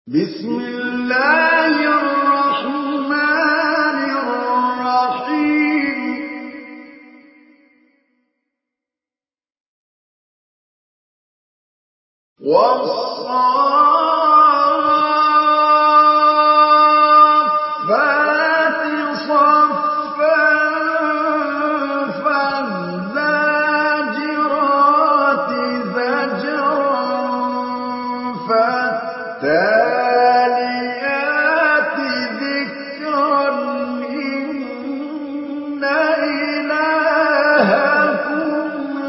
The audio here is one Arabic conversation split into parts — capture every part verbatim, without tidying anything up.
بسم الله الرحمن الرحيم والصافات صفا فالزاجرات زجرا فالتاليات ذكرا إن إلهكم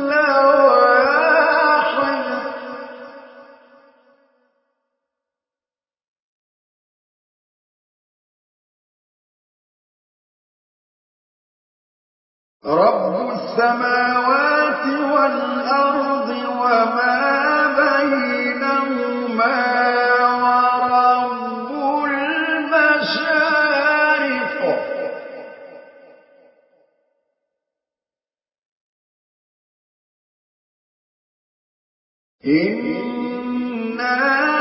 لواحد رب السماوات والأرض وما بينهما ورب المشارق إنا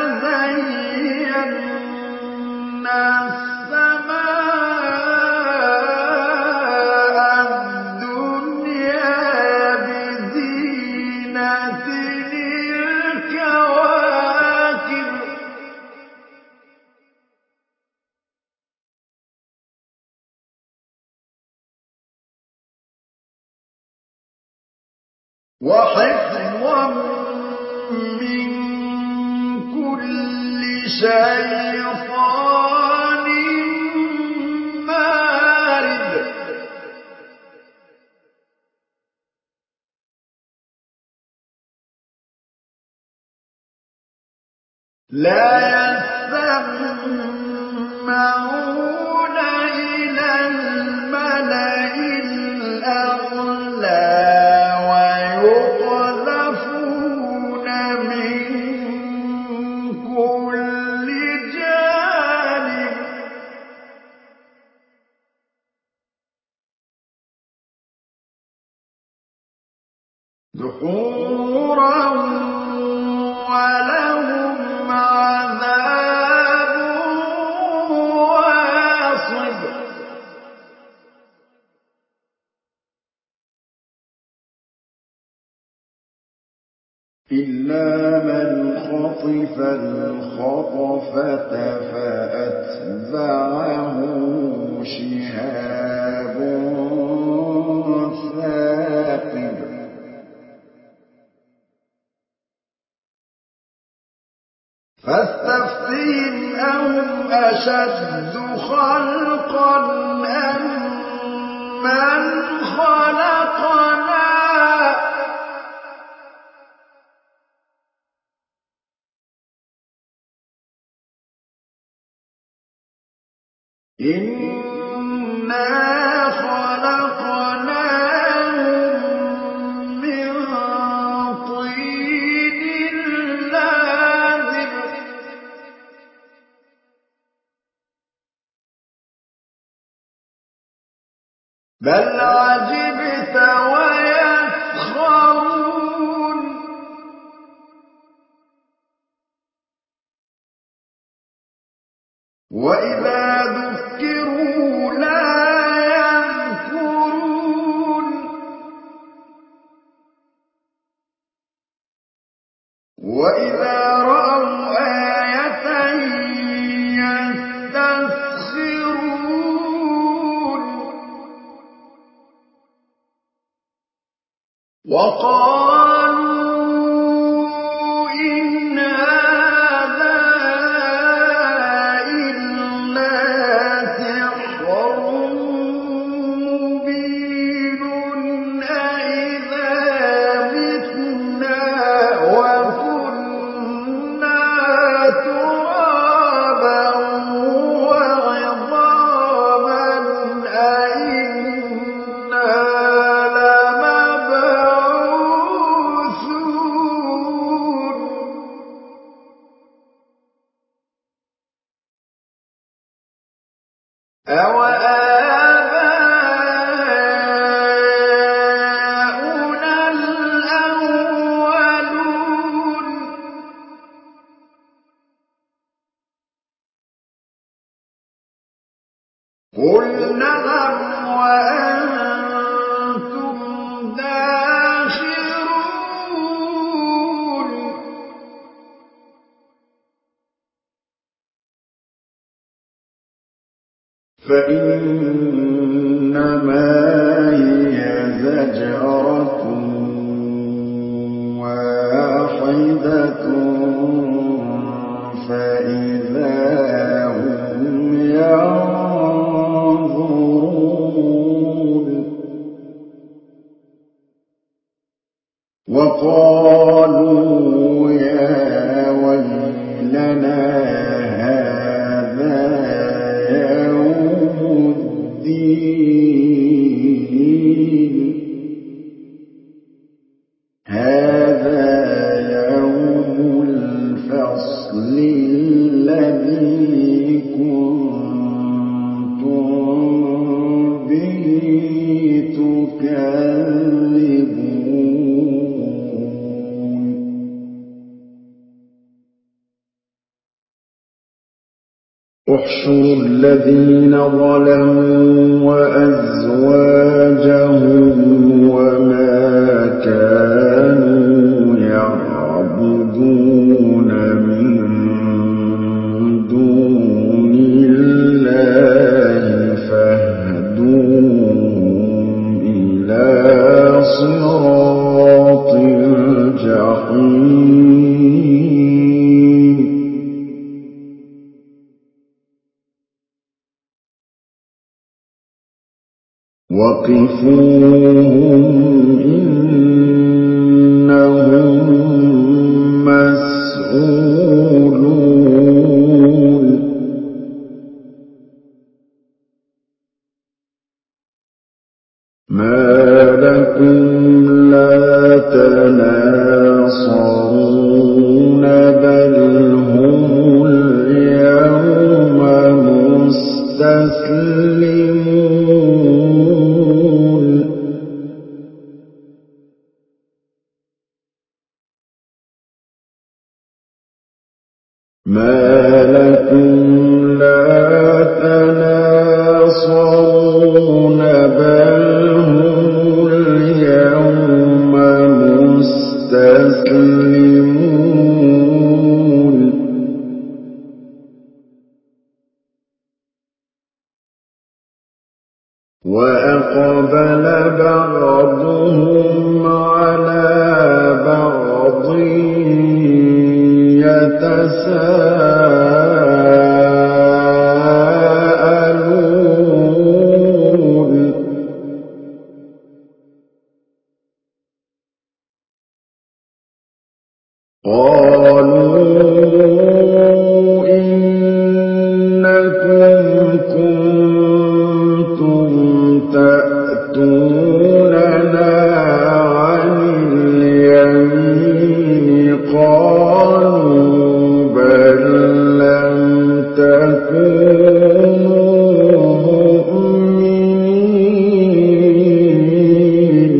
زينا السماء الدنيا بزينة الكواكب وحفظا من كل شيطان مارد لا يسمعون إلى الملأ الأعلى ويقذفون من كل جانب دحورا ولهم عذاب واصب إلا من خطف الخطفة فأتبعه شهاب ثاقب فاستفتهم أهم أشد خلقا أم من خلقنا إنا خلقناهم من طين لازب بل عجبت ويسخرون وإذا ذكروا لا يذكرون وإذا رأوا آية يستسخرون وقالوا إن هذا إلا سحر مبين أإذا متنا وكنا ترابا وعظاما أإنا لمبعوثون أَوَآبَاؤُنَا الْأَوَّلُونَ قُلْ نَعَمْ وَأَنتُمْ دَاخِرُونَ فَإِنَّمَا هِيَ زَجْرَةٌ وَاحِدَةٌ فَإِذَا هُمْ يَنظُرُونَ وَقَالُوا يَا وَيْلَنَا هَٰذَا يَوْمُ الدِّينِ هَٰذَا يَوْمُ الْفَصْلِ الَّذِي كُنتُم بِهِ تُكَذِّبُونَ احْشُرُوا الَّذِينَ ظَلَمُوا وَأَزْوَاجَهُمْ وَمَا كَانُوا يَعْبُدُونَ مِن دُونِ اللَّهِ فاهْدُوهُمْ إِلَىٰ صِرَاطِ الْجَحِيمِ وَقِفُوهُمْ إِنَّهُم مَّسْئُولُونَ مَا لَكُمْ لَا تَنَاصَرُونَ بَلْ هُمُ الْيَوْمَ مُسْتَسْلِمُونَ مَا لَكُمْ لَا تَنَاصَرُونَ بَلْ هُمُ الْيَوْمَ مُسْتَسْلِمُونَ وَأَقْبَلَ بَعْضُهُمْ عَلَىٰ بَعْضٍ يَتَسَاءَلُونَ قَالُوا إِنَّكُمْ كُنتُمْ تَأْتُونَنَا عَنِ الْيَمِينِ قَالُوا بَل لَّمْ تَكُونُوا مُؤْمِنِينَ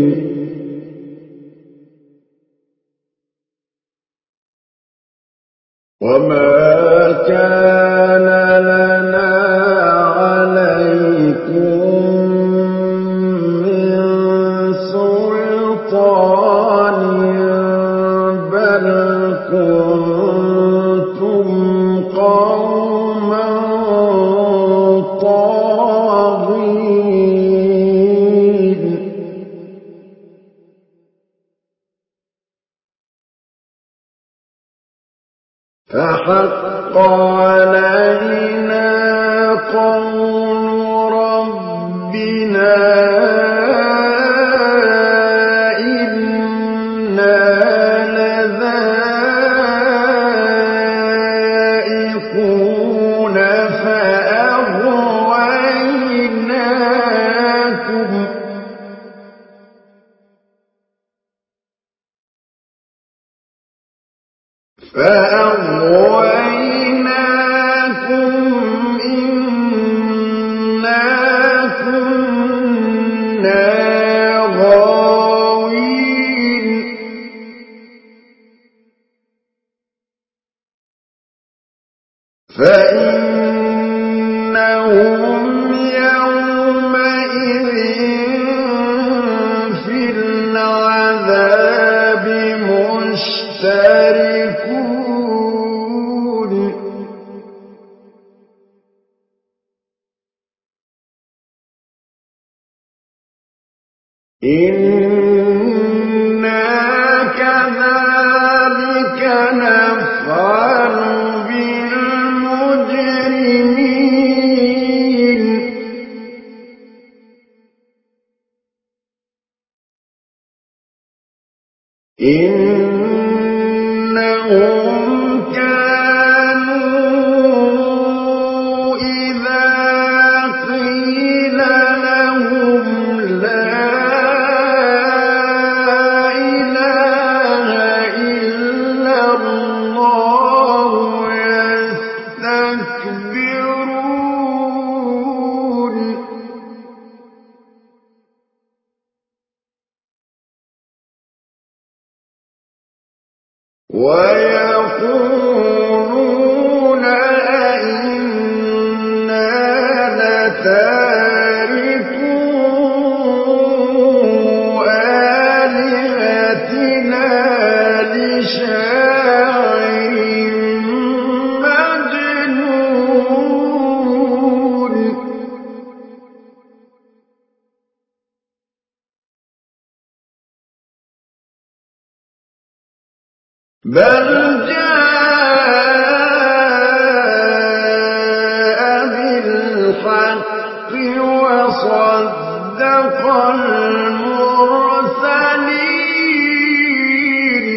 وَمَا كَانَ لَنَا عَلَيْكُم مِّن سُلْطَانٍ بَلْ كُنتُمْ قَوْمًا طَاغِينَ فَحَقَّ عَلَيْنَا قَوْلُ رَبِّنَا إِنَّا لَذَائِقُونَ فَأَغْوَيْنَاكُمْ فَأَغْوَيْنَاكُمْ إِنَّا كُنَّا غَاوِينَ فَإِنَّهُمْ يَوْمَئِذٍ إنا كذلك نفعل بالمجرمين إنهم كانوا إذا قيل لهم لا إله إلا الله يستكبرون ويقولون أئنا لتاركو آلهتنا لشاعر مجنون بل جاء بالحق وصدق المرسلين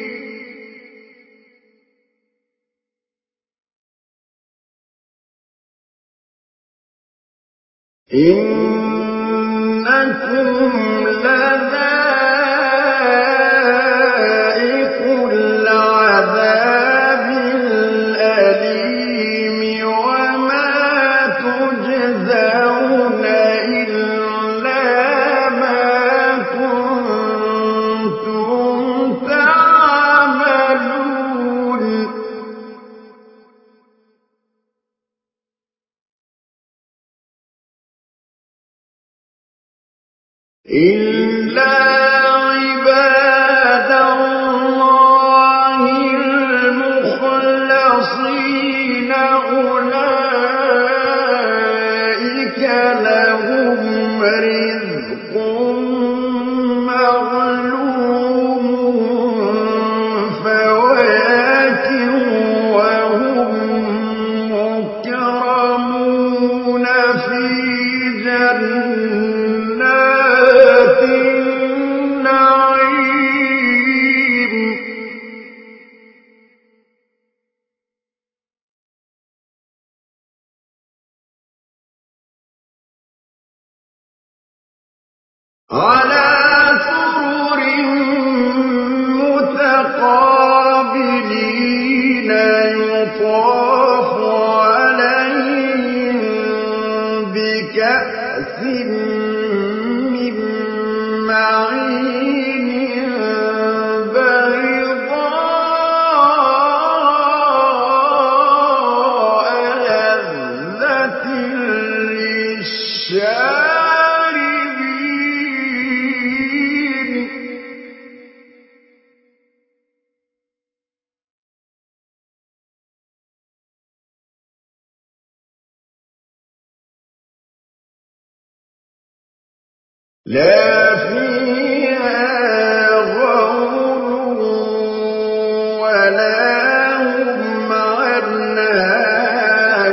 إنكم لذائق العذاب الأليم وما تجزون إلا ما كنتم تعملون إلا عباد الله المخلصين أولئك لهم رزق معلوم فواكه وهم مكرمون في جنات النعيم على سرر متقابلين يطاف عليهم بكأس من معين بيضاء لذة للشاربين لا فيها غول ولا هم عنها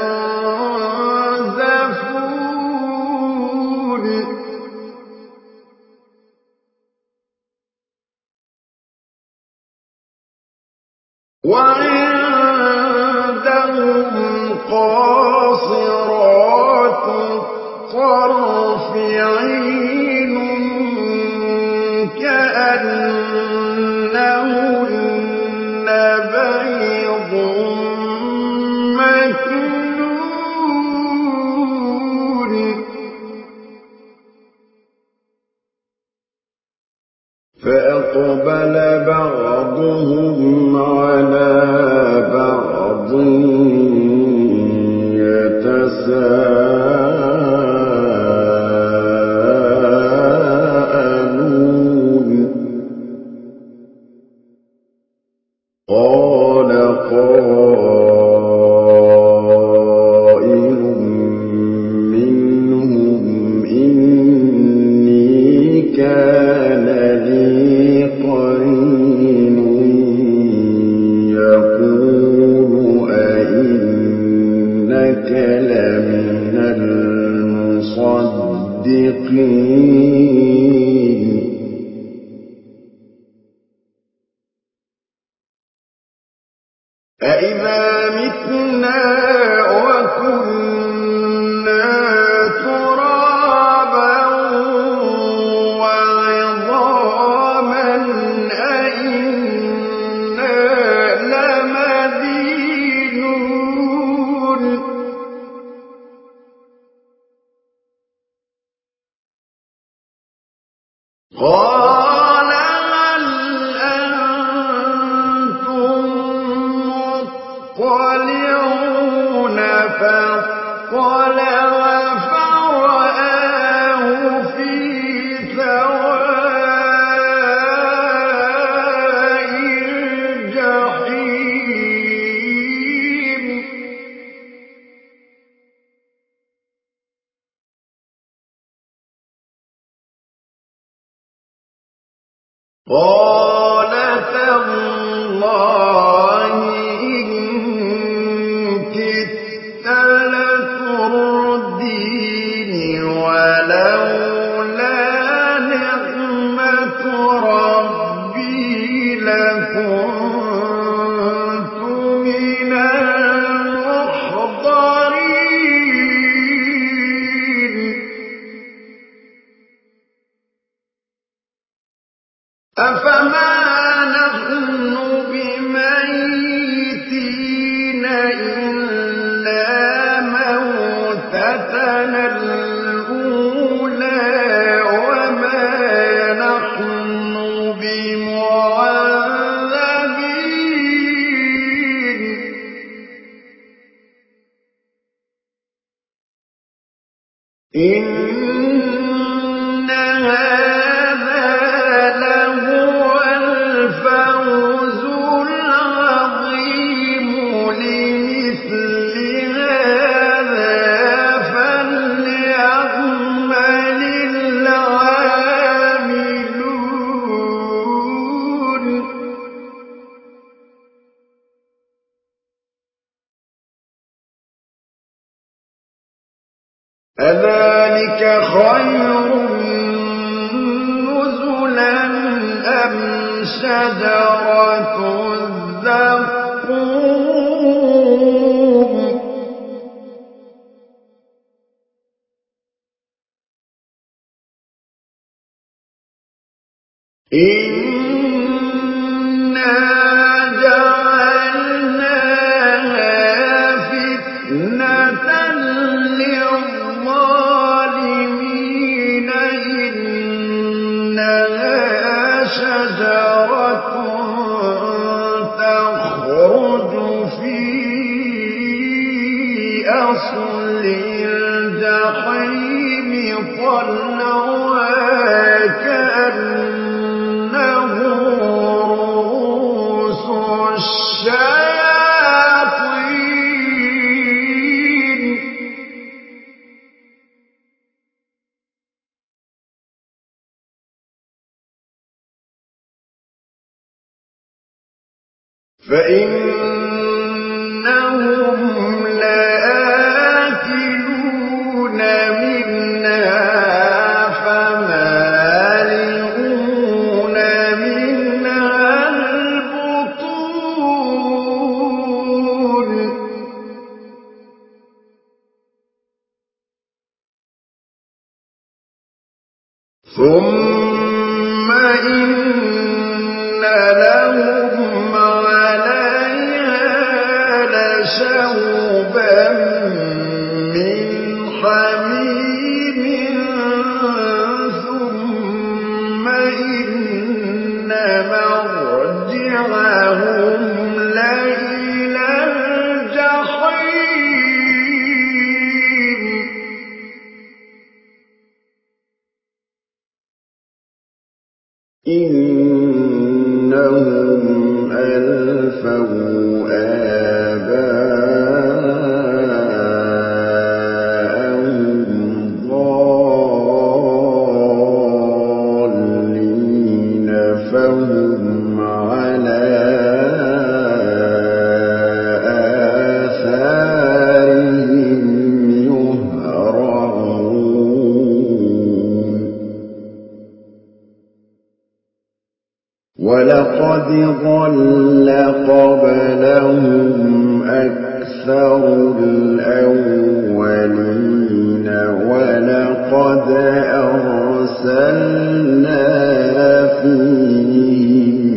ينزفون وعندهم قاصرات الطرف عين كأنهن بيض مكنون فأقبل بعضهم على بعض يتساءلون سجين أَإِذَا مِتْنَا وَكُنَّا تُرَابًا وَعِظَامًا أَإِنَّا لَمَدِينُونَ قَالَ هَلْ أَنتُم مُّطَّلِعُونَ فَاطَّلَعَ فَرَآهُ فِي سَوَاءِ الْجَحِيمِ قَالَ تَاللَّهِ إِن كِدتَّ لَتُرْدِينِ وَلَوْلَا نِعْمَةُ رَبِّي لَكُنتُ مِنَ الْمُحْضَرِينَ أَفَمَا نَحْنُ بِمَيِّتِينَ إِلَّا مَوْتَتَنَا الْأُولَىٰ وَمَا نَحْنُ بِمُعَذَّبِينَ إِنَّ هَٰذَا لَهُوَ الْفَوْزُ الْعَظِيمُ لِمِثْلِ هَٰذَا فَلْيَعْمَلِ الْعَامِلُونَ أَذَٰلِكَ خَيْرٌ نُّزُلًا أَمْ شَجَرَةُ الزَّقُّومِ إِنَّا جَعَلْنَاهَا فِتْنَةً لِّلظَّالِمِينَ إِنَّهَا شَجَرَةٌ تَخْرُجُ فِي أَصْلِ الْجَحِيمِ طَلْعُهَا كَأَنَّهُ رُءُوسُ الشَّيَاطِينِ فَإِنَّهُمْ لَآكِلُونَ مِنْهَا فَمَالِئُونَ مِنْهَا الْبُطُونَ ثُمَّ إِنَّ لَهُمْ عَلَيْهَا لَشَوْبًا مِّنْ حَمِيمٍ ثُمَّ إِنَّ مَرْجِعَهُمْ لَإِلَى الْجَحِيمِ إِنَّهُمْ أَلْفَوْا آبَاءَهُمْ ضَالِّينَ فَهُمْ عَلَىٰ آثَارِهِمْ يُهْرَعُونَ ضل قبلهم أكثر الأولين ولقد أرسلنا فيهم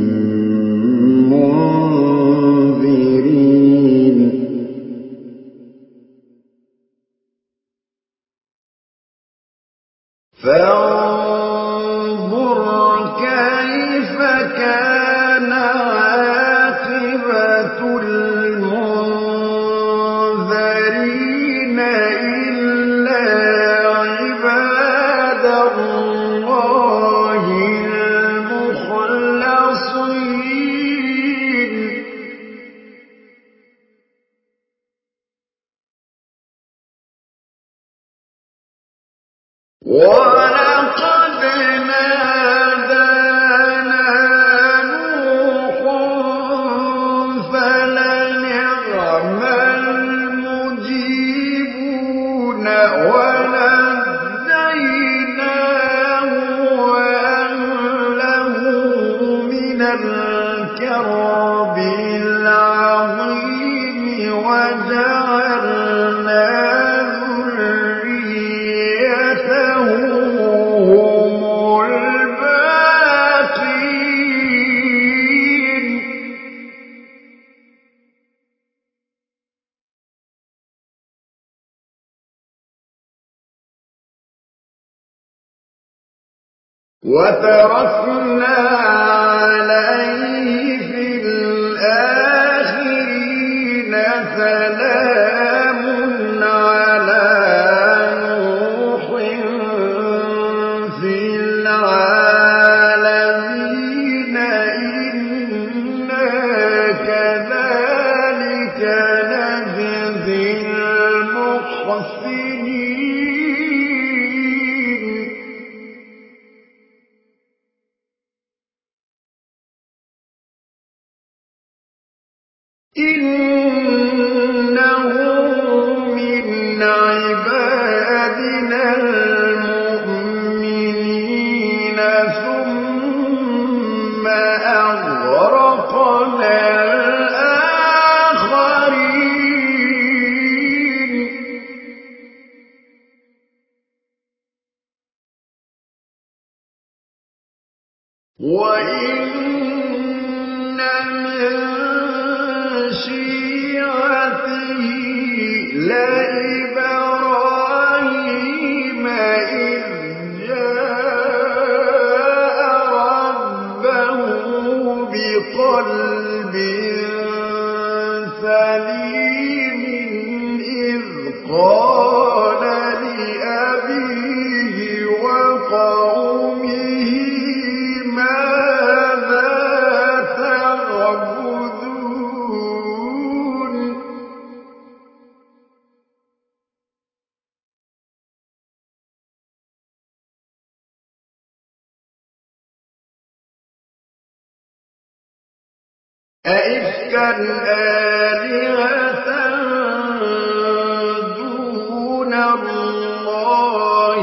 منذرين فانظر كيف كان عاقبة المنذرين إلا عباد الله المخلصين ولقد نادانا نوح فلنعم المجيبون ونجيناه وأهله من الكرب العظيم وجعلنا وتركنا عليه في الآخرين سلام على نوح في العالمين إنا كذلك نجزي المحسنين إنه من عبادنا المؤمنين ثم أغرقنا الآخرين وإن من شيعته لإبراهيم إذ جاء ربه بقلب سليم إذ قال لأبيه وقومه ماذا تعبدون أئفكا آلهة دون الله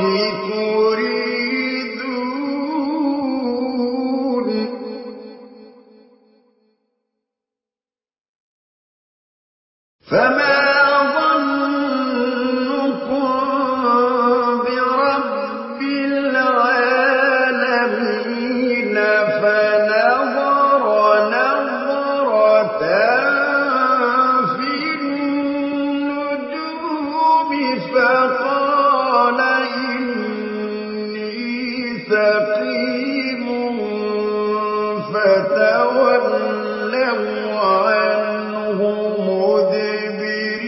تريدون فما ظنكم برب العالمين فنظر نظرة في النجوم فقال إني سقيم فتولوا عنه مدبرين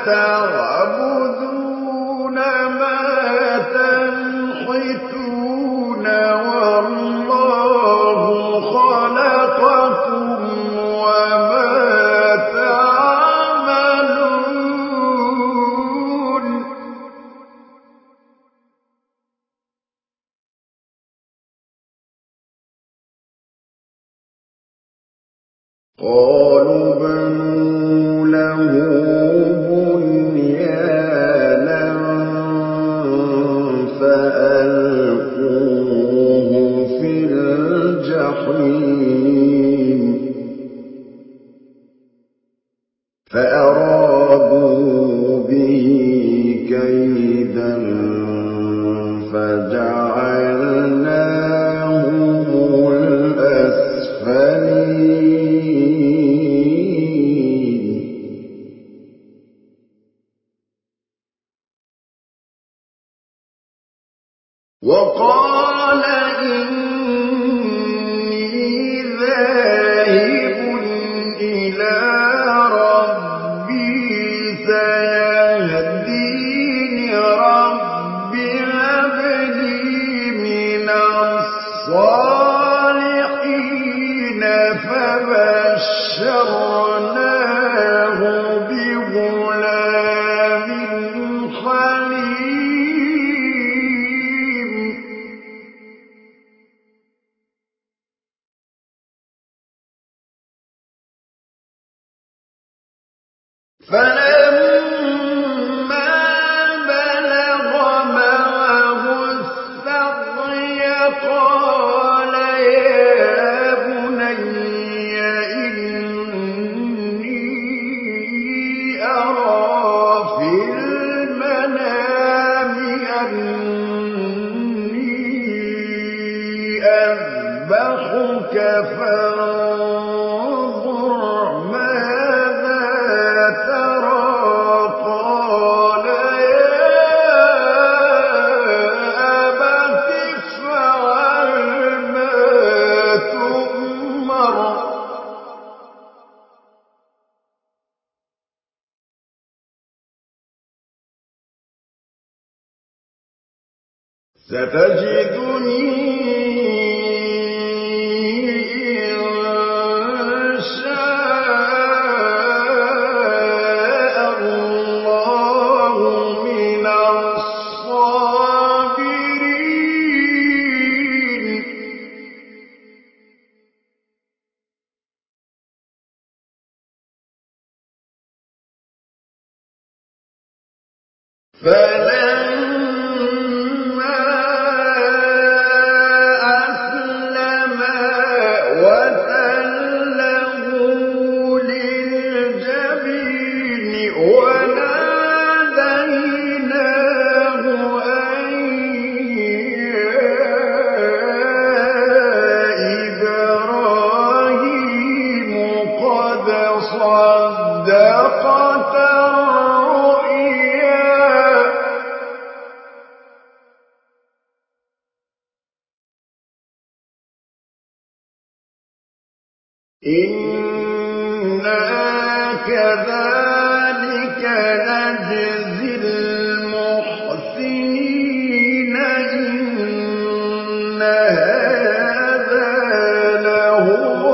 تعبدون ما تنحتون والله خلقكم وما تعملون. قالوا بنوا له بنيانا فألقوه في الجحيم فأرادوا به كيدا فجعلناهم الأسفلين. وقال إني ذاهب إلى ربي سيهدين رب هب لي من الصالحين فبشرناه بغلام حليم. فلما بلغ معه السعي قال يا بني إني أرى في المنام أني أذبحك فانظر ماذا ترى. قال يا أبت افعل ما تؤمر ستجدني إن شاء الله من الصابرين. فلما أسلما وتله للجبين وناديناه أن يا إبراهيم قد صدقت إنا كذلك نجزي المحسنين إن هذا لهو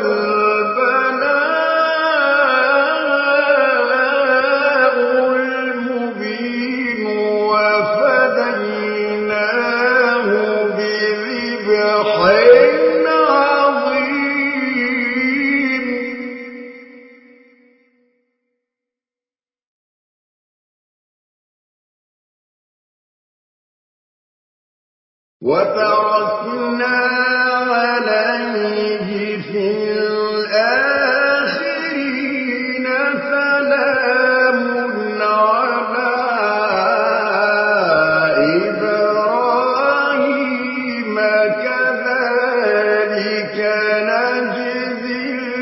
البلاء المبين. وفديناه بذبح وتركنا عليه في الآخرين سلام على إبراهيم كذلك نجزي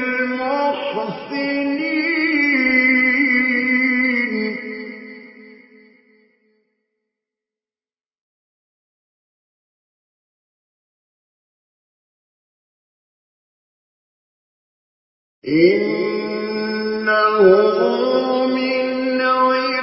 المحسنين. إنه من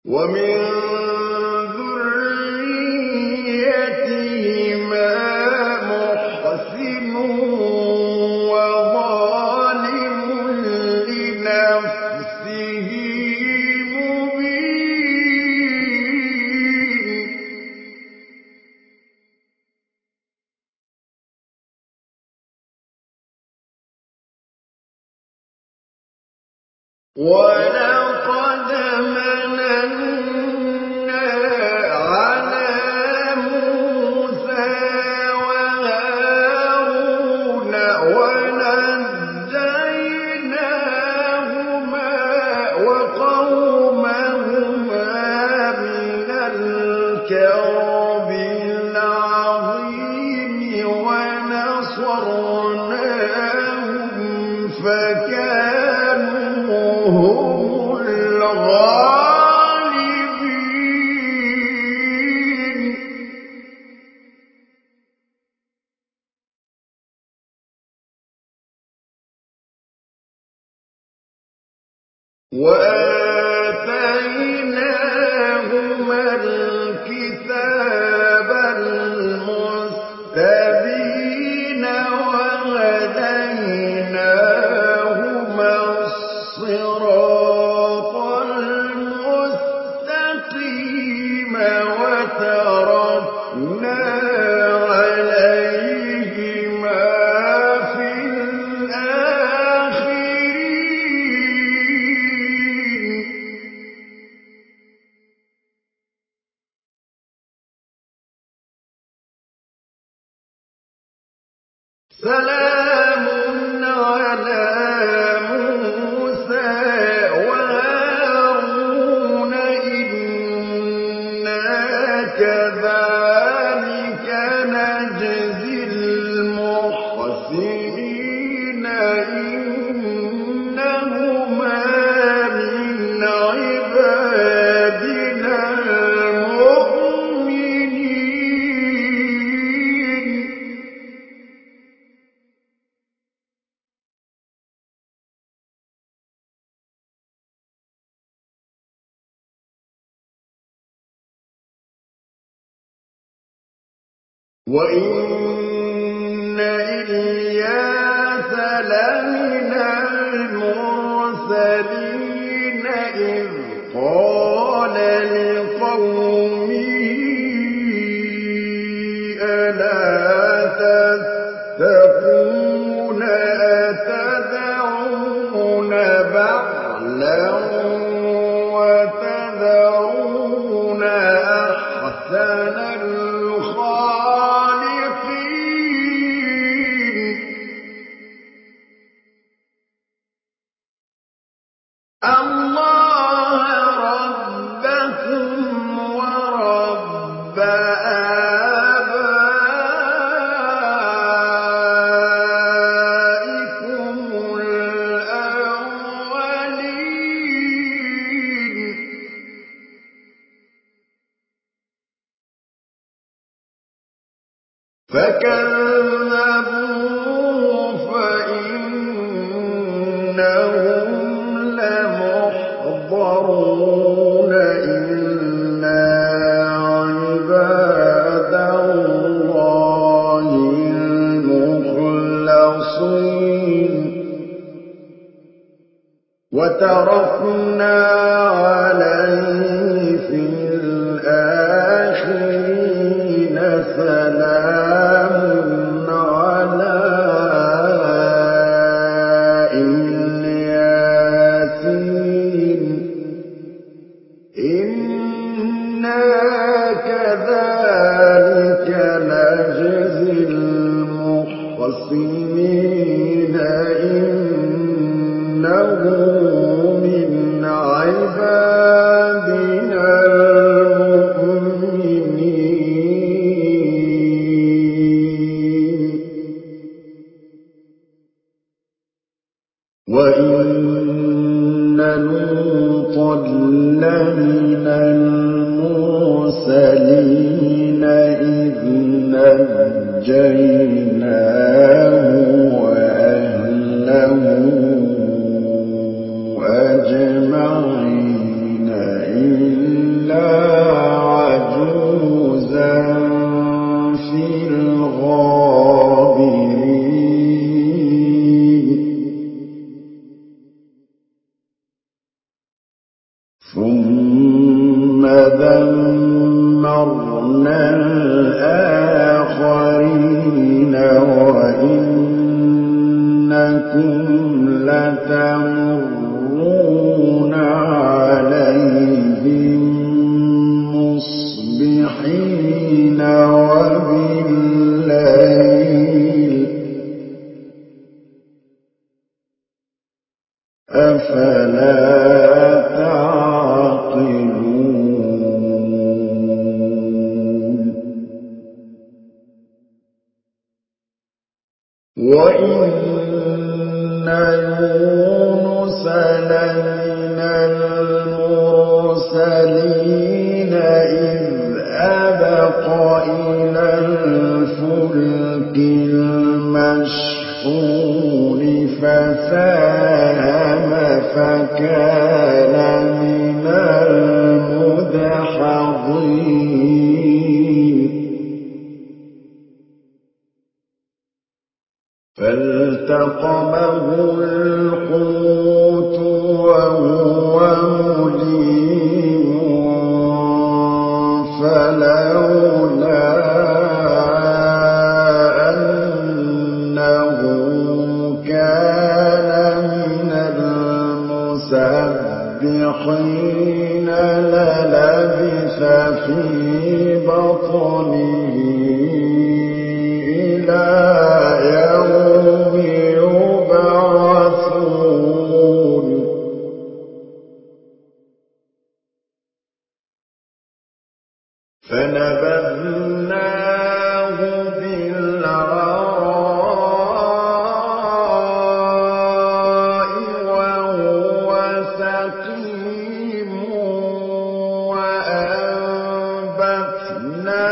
ومن ذريتهما محسن وظالم لنفسه مبين ولقد مننا على موسى وهارون ونجيناهما وقومهما من الكرب العظيم ونصرناهم فكانوا هم الغالبين وآتيناهما الكتاب المستبين وهديناهما الصراط المستقيم وتركنا عليهما في الآخرين سلام على موسى وهارون إنا كذلك نجزي المحسنين إنهما من عبادنا المؤمنين وإن إلياس لمن المرسلين إذ قال لقومه ألا تتقون أتدعون بعلا وتذرون أحسن الخالقين الله ربكم ورب آبائكم الأولين فكذبوه فإنهم لمحضرون إلا عباد الله المخلصين وتركنا عليه في الآخرين سلام على الياسين إنا كذلك نجزي المحسنين إنه من عبادنا المؤمنين وإن لوطا لمن المرسلين إذ نجيناه وأهله أجمعين ثم دمرنا الآخرين وإنكم لتمرون عليهم مصبحين وبالليل أفلا تعقلون وإن يونس لمن المرسلين إذ أبق إلى الفلك المشحون فساهم فكان من المدحضين فالتقمه الحوت وهو مليم فلولا أنه كان من المسبحين للبث في بطنه إلى يوم يبعثون فنبذناه بالعراء وهو سقيم وأنبتنا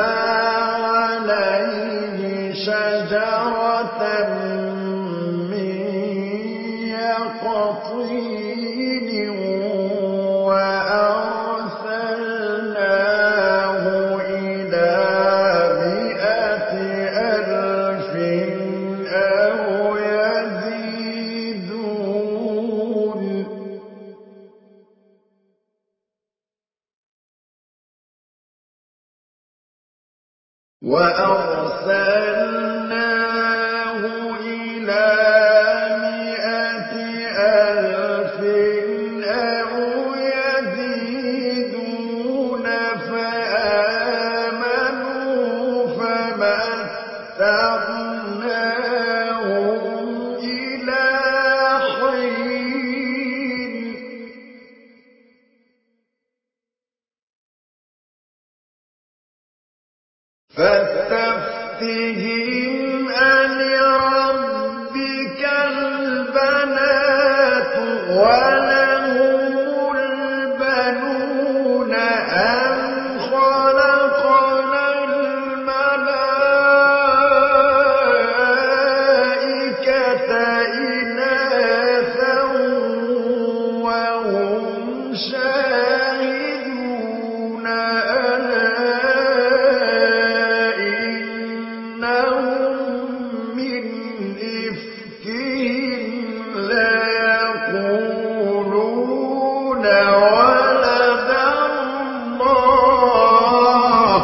عليه شجرة من يقطين وأرسلناه إلى مائة ألف أو يزيدون وأرسلناه إلى مائة ألف أو يزيدون فآمنوا فمتعناهم إلى حين فاستفتهم ألربك البنات ولهم البنون أم خلقنا الملائكة إناثا وهم شاهدون ألا إنهم من إفكهم ليقولون ولد الله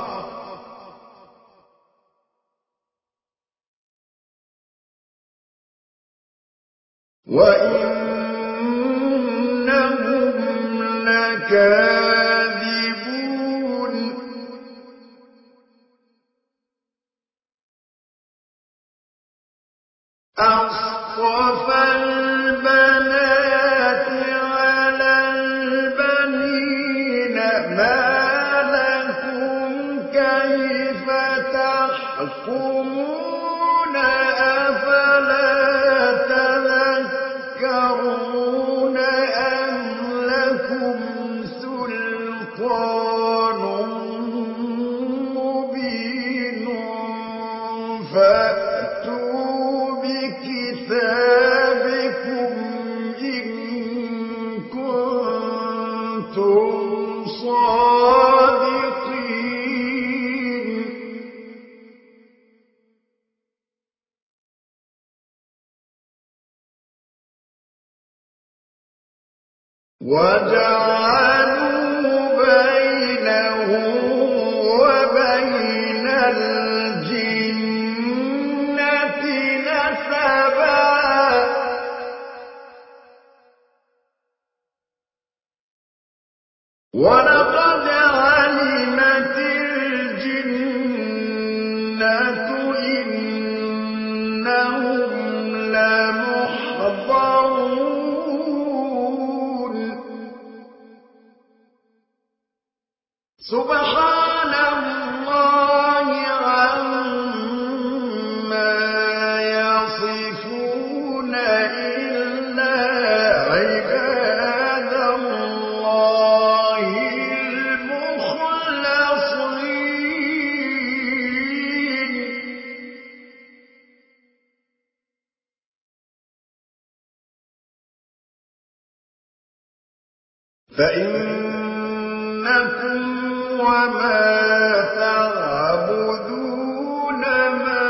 وإنهم لكاذبون أصطفى البنات على البنين ما لكم كيف تحكمون أفلا تذكرون أم لكم سلطان مبين فأتوا بكتابكم إن كنتم صادقين وجعل ولقد علمت الجنة إنهم لمحضرون سبحان الله عما يصفون إلا عباد الله المخلصين فإنكم وما تعبدون ما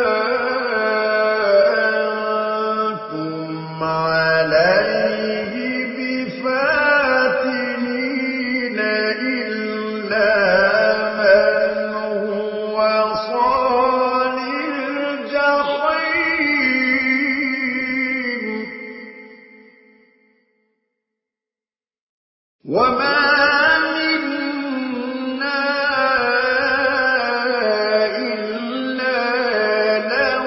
أنتم عليه بفاتنين إلا من هو صال الجحيم وما منا إلا له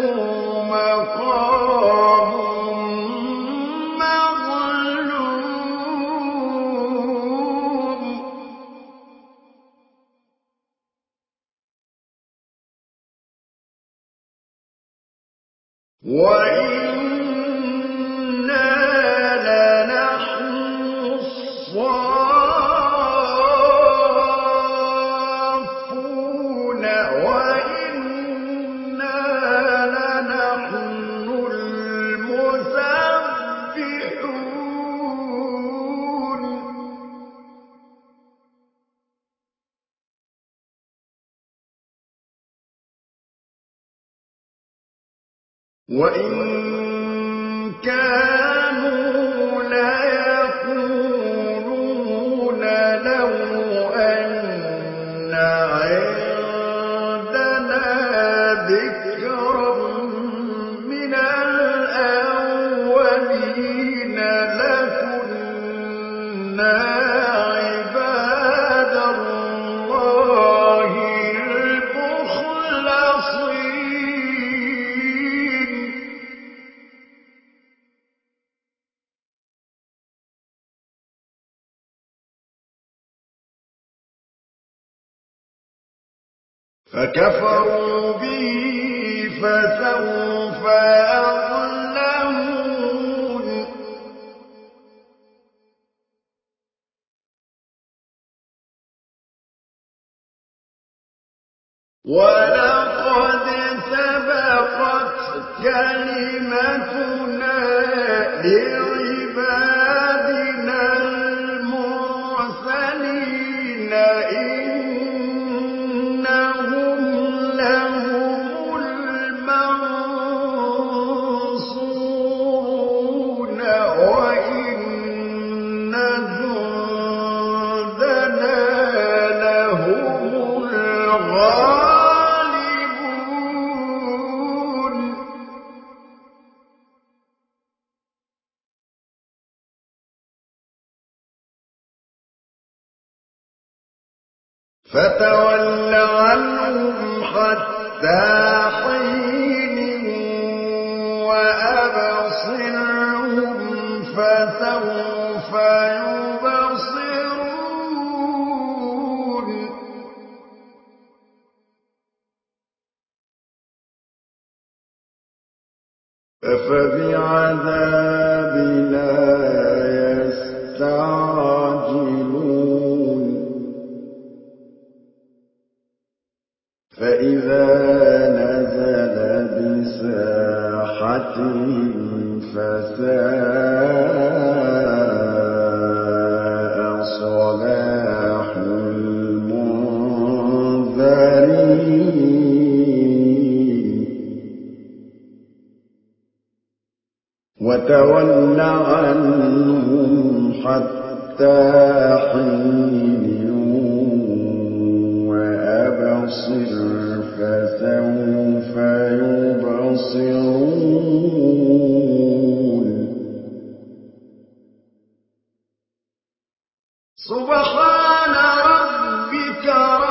مقام معلوم وإنا لنحن الصافون وإنا لنحن المسبحون وإن كانوا ليقولون لو أن عندنا ذكرا من الأولين لكنا عباد الله المخلصين فكفروا به فسوف يعلمون ولقد سبقت كلمتنا لعبادنا المرسلين إنهم لهم المنصورون وإن جندنا لهم الغالبون فتول عنهم حتى حين وأبصرهم فسوف يبصرون أفبعذابنا يستعجلون فإذا نزل بساحتهم فساء صلاح المنذرين وتول عنهم حتى حين وأبصر فسوف يبصرون سبحان ربك